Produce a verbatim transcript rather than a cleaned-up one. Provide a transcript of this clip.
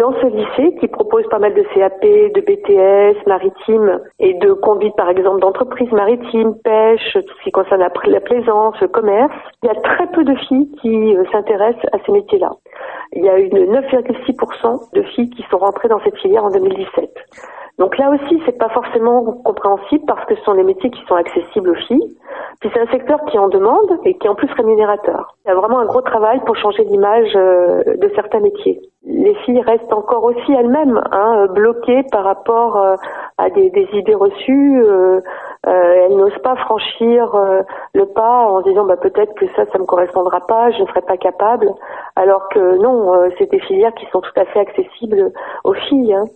dans ce lycée qui propose pas mal de C A P, de B T S, maritime et de conduite par exemple d'entreprise maritime, pêche, tout ce qui concerne la, la plaisance, le commerce, il y a très peu de filles qui euh, s'intéressent à ces métiers-là. Il y a une neuf virgule six pour cent de filles qui sont rentrées dans cette filière en deux mille dix-sept. Donc là aussi, c'est pas forcément compréhensible parce que ce sont des métiers qui sont accessibles aux filles. Puis c'est un secteur qui en demande et qui est en plus rémunérateur. Il y a vraiment un gros travail pour changer l'image euh, de certains métiers. Les filles restent encore aussi elles-mêmes hein, bloquées par rapport euh, à des, des idées reçues. Euh, euh, elles n'osent pas franchir euh, le pas en se disant bah peut-être que ça, ça me correspondra pas, je ne serai pas capable. Alors que non, euh, c'est des filières qui sont tout à fait accessibles aux filles. Hein.